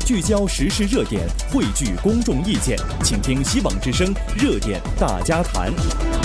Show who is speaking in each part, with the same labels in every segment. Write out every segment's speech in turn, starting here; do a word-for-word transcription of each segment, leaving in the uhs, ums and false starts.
Speaker 1: 聚焦时事热点，汇聚公众意见，请听希望之声热点大家谈。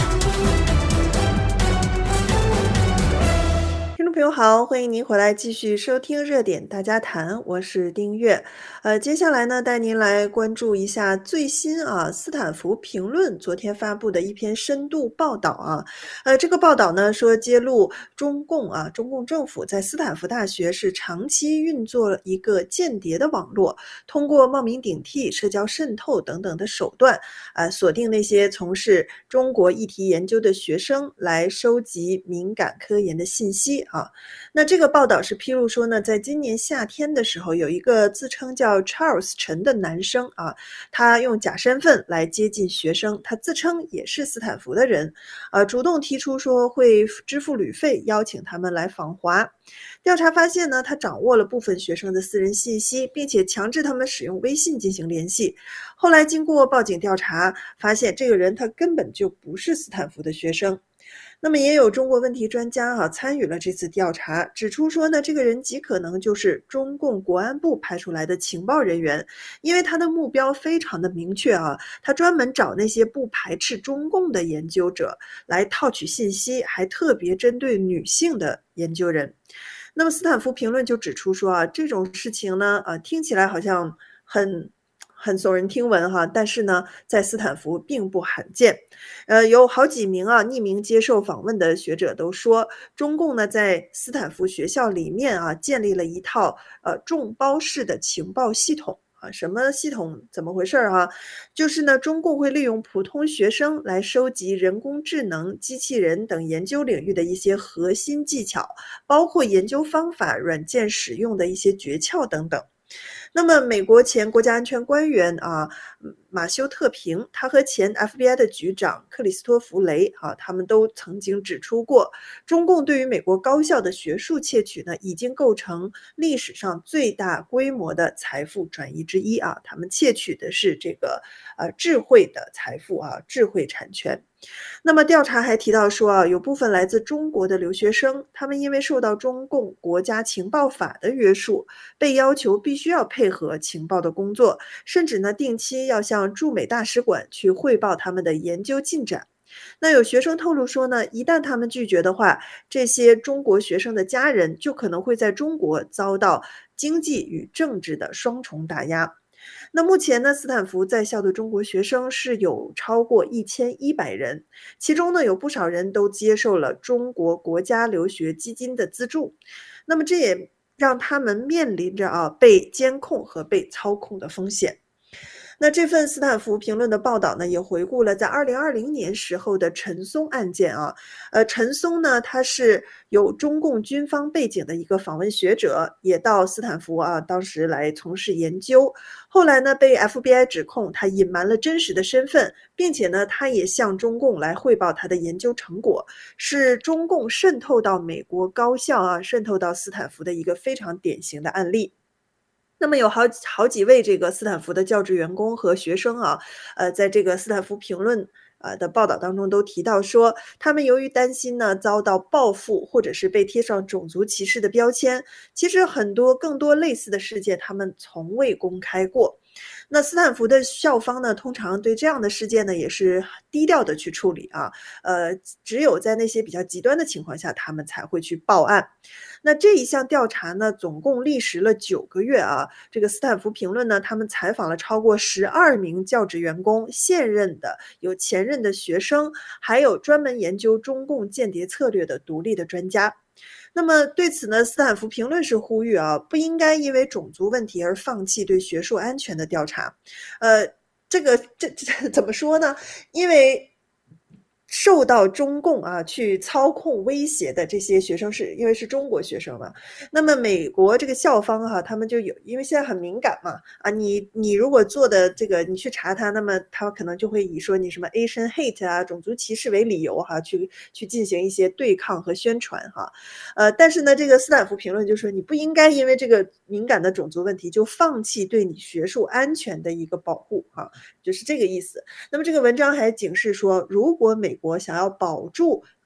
Speaker 2: 听众朋友好，欢迎您回来继续收听热点大家谈，我是丁月。呃，接下来呢，带您来关注一下最新啊，斯坦福评论昨天发布的一篇深度报道啊。呃，这个报道呢说揭露中共啊，中共政府在斯坦福大学是长期运作一个间谍的网络，通过冒名顶替、社交渗透等等的手段，啊，锁定那些从事中国议题研究的学生，来收集敏感科研的信息啊。那这个报道是披露说呢，在今年夏天的时候，有一个自称叫 Charles 陈的男生啊，他用假身份来接近学生，他自称也是斯坦福的人，呃，主动提出说会支付旅费，邀请他们来访华。调查发现呢，他掌握了部分学生的私人信息，并且强制他们使用微信进行联系。后来经过报警调查，发现这个人他根本就不是斯坦福的学生。那么也有中国问题专家啊参与了这次调查，指出说呢，这个人极可能就是中共国安部派出来的情报人员，因为他的目标非常的明确啊，他专门找那些不排斥中共的研究者来套取信息，还特别针对女性的研究人。那么斯坦福评论就指出说啊，这种事情呢，啊，听起来好像很很耸人听闻哈，但是呢，在斯坦福并不罕见。呃，有好几名啊匿名接受访问的学者都说，中共呢在斯坦福学校里面啊建立了一套呃众包式的情报系统。啊，什么系统？怎么回事啊？就是呢，中共会利用普通学生来收集人工智能、机器人等研究领域的一些核心技巧，包括研究方法、软件使用的一些诀窍等等。那么美国前国家安全官员啊马修特平，他和前 F B I 的局长克里斯托弗雷啊，他们都曾经指出过，中共对于美国高校的学术窃取呢，已经构成历史上最大规模的财富转移之一啊。他们窃取的是这个呃智慧的财富啊，智慧产权。那么调查还提到说啊，有部分来自中国的留学生，他们因为受到中共国家情报法的约束，被要求必须要配合情报的工作，甚至呢定期要向驻美大使馆去汇报他们的研究进展。那有学生透露说呢，一旦他们拒绝的话，这些中国学生的家人就可能会在中国遭到经济与政治的双重打压。那目前呢，斯坦福在校的中国学生是有超过一千一百人，其中呢有不少人都接受了中国国家留学基金的资助。那么这也让他们面临着啊被监控和被操控的风险。那这份斯坦福评论的报道呢，也回顾了在二零二零年时候的陈松案件啊。呃，陈松呢，他是有中共军方背景的一个访问学者，也到斯坦福啊，当时来从事研究。后来呢，被 F B I 指控他隐瞒了真实的身份，并且呢，他也向中共来汇报他的研究成果，是中共渗透到美国高校啊，渗透到斯坦福的一个非常典型的案例。那么有好好几位这个斯坦福的教职员工和学生啊，呃，在这个斯坦福评论啊的报道当中都提到说，他们由于担心呢遭到报复，或者是被贴上种族歧视的标签，其实很多更多类似的事件他们从未公开过。那斯坦福的校方呢，通常对这样的事件呢也是低调的去处理啊，呃，只有在那些比较极端的情况下，他们才会去报案。那这一项调查呢，总共历时了九个月啊。这个斯坦福评论呢，他们采访了超过十二名教职员工，现任的、有前任的学生，还有专门研究中共间谍策略的独立的专家。那么对此呢，斯坦福评论是呼吁啊，不应该因为种族问题而放弃对学术安全的调查。呃，这个这这怎么说呢？因为受到中共啊去操控威胁的这些学生是因为是中国学生嘛，那么美国这个校方哈、啊，他们就有，因为现在很敏感嘛，啊，你你如果做的这个，你去查他，那么他可能就会以说你什么 Asian hate 啊，种族歧视为理由哈、啊，去去进行一些对抗和宣传哈、啊，呃，但是呢，这个斯坦福评论就说你不应该因为这个敏感的种族问题就放弃对你学术安全的一个保护哈、啊，就是这个意思。那么这个文章还警示说，如果美国想要保住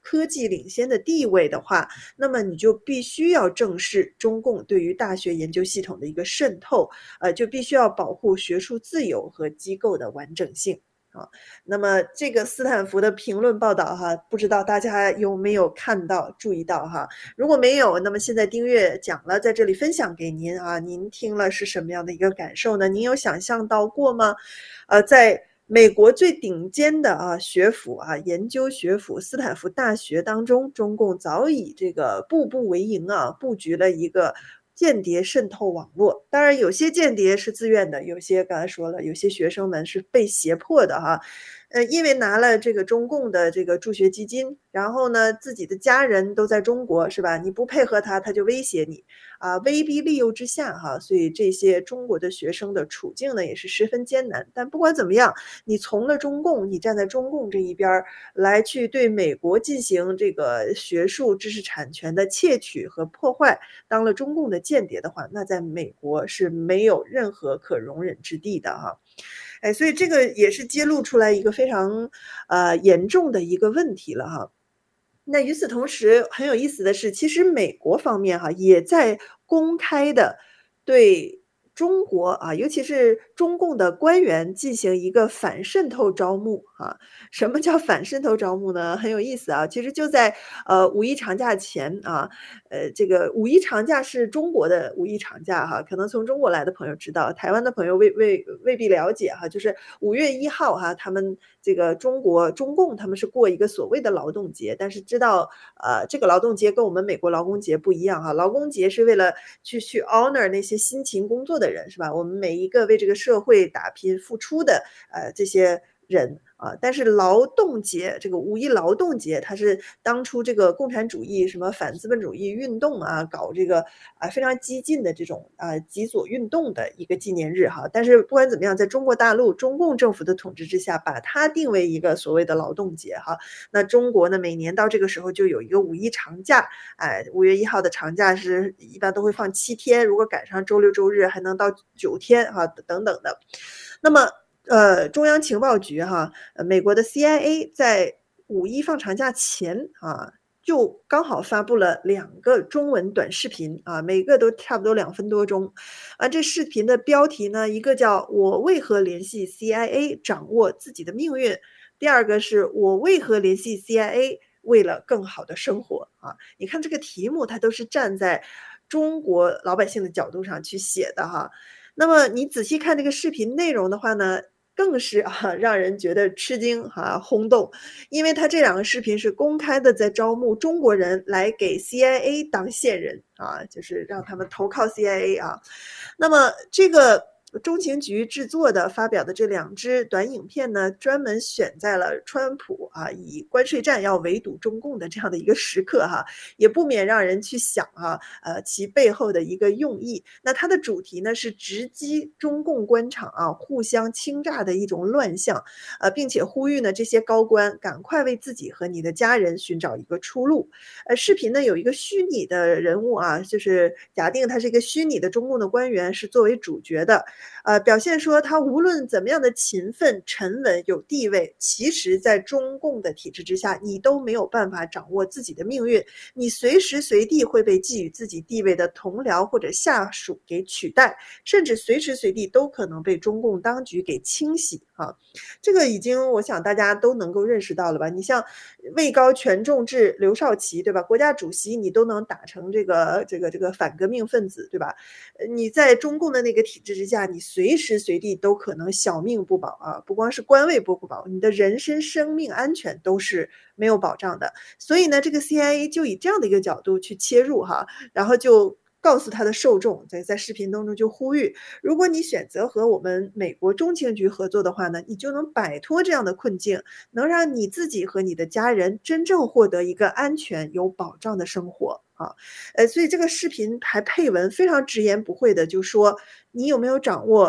Speaker 2: 科技领先的地位的话，那么你就必须要正视中共对于大学研究系统的一个渗透，呃，就必须要保护学术自由和机构的完整性。啊，那么这个斯坦福的评论报道哈，不知道大家有没有看到、注意到哈？如果没有，那么现在丁月讲了，在这里分享给您啊，您听了是什么样的一个感受呢？您有想象到过吗？呃，在美国最顶尖的啊学府啊研究学府斯坦福大学当中，中共早已这个步步为营啊，布局了一个间谍渗透网络。当然有些间谍是自愿的，有些刚才说了，有些学生们是被胁迫的哈。呃，因为拿了这个中共的这个助学基金，然后呢，自己的家人都在中国，是吧？你不配合他，他就威胁你，啊，威逼利诱之下哈，所以这些中国的学生的处境呢也是十分艰难。但不管怎么样，你从了中共，你站在中共这一边儿来去对美国进行这个学术知识产权的窃取和破坏，当了中共的间谍的话，那在美国是没有任何可容忍之地的哈。哎，所以这个也是揭露出来一个非常呃严重的一个问题了哈。那与此同时，很有意思的是，其实美国方面哈也在公开的对中国啊，尤其是中共的官员进行一个反渗透招募啊。什么叫反渗透招募呢？很有意思啊，其实就在呃五一长假前啊，呃，这个五一长假是中国的五一长假哈，可能从中国来的朋友知道，台湾的朋友未未未必了解哈，就是五月一号哈，他们这个中国中共他们是过一个所谓的劳动节，但是知道呃这个劳动节跟我们美国劳工节不一样哈，劳工节是为了去去 honor 那些辛勤工作的人是吧？我们每一个为这个社会打拼付出的呃这些人啊，但是劳动节这个五一劳动节，它是当初这个共产主义什么反资本主义运动啊，搞这个啊非常激进的这种啊极左运动的一个纪念日哈。但是不管怎么样，在中国大陆中共政府的统治之下，把它定为一个所谓的劳动节哈。那中国呢，每年到这个时候就有一个五一长假，哎，五月一号的长假是一般都会放七天，如果赶上周六周日还能到九天哈，等等的。那么呃，中央情报局哈，呃，美国的 C I A 在五一放长假前啊，就刚好发布了两个中文短视频啊，每个都差不多两分多钟。啊，这视频的标题呢，一个叫我为何联系 C I A 掌握自己的命运，第二个是我为何联系 C I A 为了更好的生活啊。你看这个题目，它都是站在中国老百姓的角度上去写的哈。那么你仔细看这个视频内容的话呢，更是啊让人觉得吃惊哈、轰动，因为他这两个视频是公开的在招募中国人来给 C I A 当线人啊，就是让他们投靠 C I A 啊。那么这个中情局制作的发表的这两支短影片呢，专门选在了川普啊以关税战要围堵中共的这样的一个时刻哈，也不免让人去想啊，呃，其背后的一个用意。那它的主题呢是直击中共官场啊互相倾轧的一种乱象，呃，并且呼吁呢这些高官赶快为自己和你的家人寻找一个出路。呃，视频呢有一个虚拟的人物啊，就是假定他是一个虚拟的中共的官员，是作为主角的。呃，表现说他无论怎么样的勤奋、沉稳、有地位，其实在中共的体制之下，你都没有办法掌握自己的命运，你随时随地会被寄予自己地位的同僚或者下属给取代，甚至随时随地都可能被中共当局给清洗啊。这个已经我想大家都能够认识到了吧？你像位高权重至刘少奇，对吧？国家主席你都能打成这个这个这个反革命分子，对吧？你在中共的那个体制之下，你随时随地都可能小命不保啊！不光是官位不保，你的人身生命安全都是没有保障的。所以呢，这个 C I A 就以这样的一个角度去切入哈，然后就告诉他的受众，在在视频当中就呼吁，如果你选择和我们美国中情局合作的话呢，你就能摆脱这样的困境，能让你自己和你的家人真正获得一个安全有保障的生活啊。呃，所以这个视频还配文非常直言不讳的就说，你有没有掌握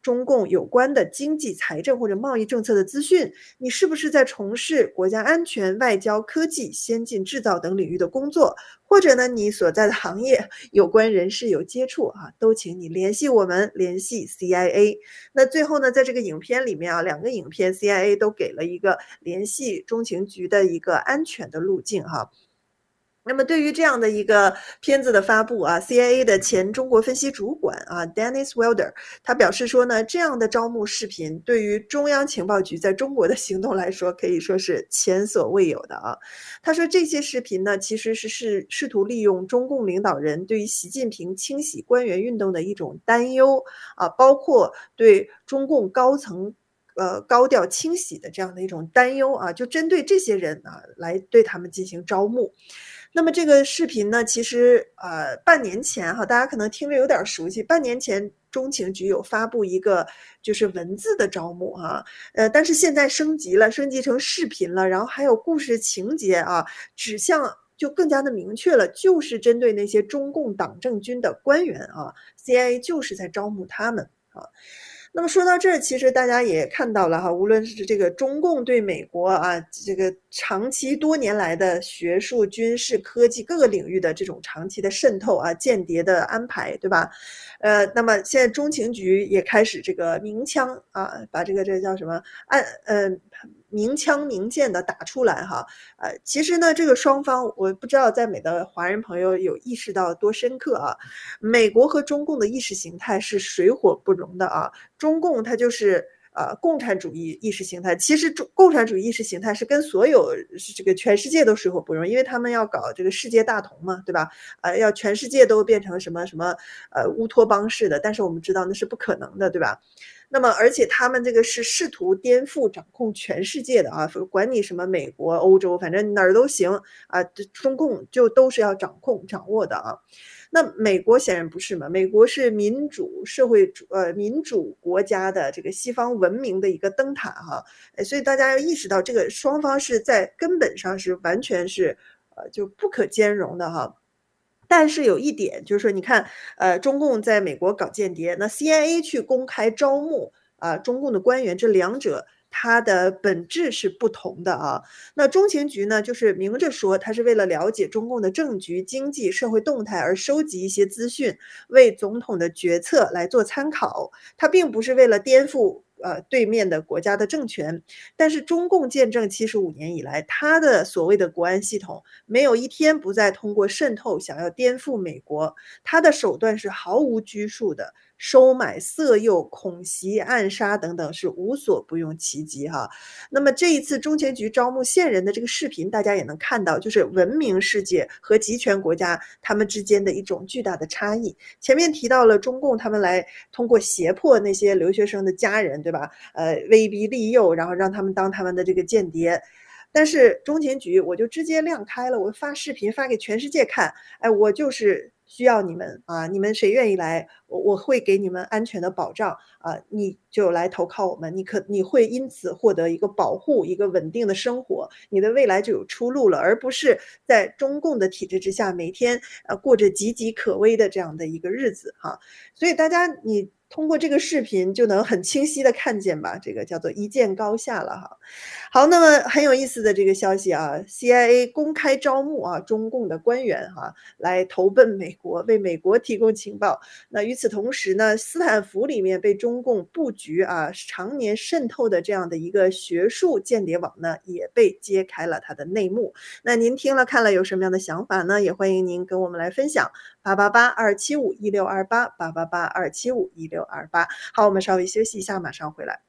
Speaker 2: 中共有关的经济、财政或者贸易政策的资讯，你是不是在从事国家安全、外交、科技、先进制造等领域的工作，或者呢你所在的行业有关人士有接触啊，都请你联系我们，联系 C I A。那最后呢，在这个影片里面啊，两个影片 C I A 都给了一个联系中情局的一个安全的路径哈。那么对于这样的一个片子的发布啊 ，C I A 的前中国分析主管啊 Dennis Wilder 他表示说呢，这样的招募视频对于中央情报局在中国的行动来说，可以说是前所未有的啊。他说这些视频呢，其实是是试图利用中共领导人对于习近平清洗官员运动的一种担忧啊，包括对中共高层呃，高调清洗的这样的一种担忧啊，就针对这些人啊，来对他们进行招募。那么这个视频呢，其实呃半年前哈，大家可能听着有点熟悉，半年前中情局有发布一个就是文字的招募哈，呃，但是现在升级了，升级成视频了，然后还有故事情节啊，指向就更加的明确了，就是针对那些中共党政军的官员啊 ，C I A 就是在招募他们啊。那么说到这儿，其实大家也看到了哈，无论是这个中共对美国啊，这个长期多年来的学术、军事、科技各个领域的这种长期的渗透啊、间谍的安排，对吧？呃，那么现在中情局也开始这个明枪啊，把这个这叫什么按呃明枪明箭的打出来哈。呃，其实呢，这个双方我不知道在美的华人朋友有意识到多深刻啊。美国和中共的意识形态是水火不容的啊。中共它就是呃共产主义意识形态，其实中共产主义意识形态是跟所有这个全世界都水火不容，因为他们要搞这个世界大同嘛，对吧？呃，要全世界都变成什么什么呃乌托邦式的，但是我们知道那是不可能的，对吧？那么，而且他们这个是试图颠覆掌控全世界的啊，管你什么美国、欧洲，反正哪儿都行啊，中共就都是要掌控、掌握的啊。那美国显然不是嘛，美国是民主社会主呃民主国家的这个西方文明的一个灯塔哈，所以大家要意识到这个双方是在根本上是完全是呃就不可兼容的哈。但是有一点就是说，你看，呃，中共在美国搞间谍，那 C I A 去公开招募啊、呃、中共的官员，这两者它的本质是不同的啊。那中情局呢，就是明着说，它是为了了解中共的政局、经济、社会动态而收集一些资讯，为总统的决策来做参考。它并不是为了颠覆呃对面的国家的政权。但是中共建政七十五年以来，它的所谓的国安系统没有一天不再通过渗透想要颠覆美国，它的手段是毫无拘束的，收买、色诱、恐袭、暗杀等等是无所不用其极哈。那么这一次中情局招募线人的这个视频，大家也能看到，就是文明世界和集权国家他们之间的一种巨大的差异。前面提到了中共他们来通过胁迫那些留学生的家人，对吧？呃，威逼利诱，然后让他们当他们的这个间谍。但是中情局我就直接亮开了，我发视频发给全世界看，哎，我就是需要你们啊，你们谁愿意来，我我会给你们安全的保障啊，你就来投靠我们，你可你会因此获得一个保护，一个稳定的生活，你的未来就有出路了，而不是在中共的体制之下每天呃过着岌岌可危的这样的一个日子哈。所以大家你通过这个视频就能很清晰的看见吧，这个叫做一见高下了哈。好，那么很有意思的这个消息啊 ，C I A 公开招募啊中共的官员哈、啊，来投奔美国，为美国提供情报。那与此同时呢，斯坦福里面被中共布局啊常年渗透的这样的一个学术间谍网呢，也被揭开了它的内幕。那您听了看了有什么样的想法呢？也欢迎您跟我们来分享。八八八二七五一六二八八八八二七五一六二八。好，我们稍微休息一下，马上回来。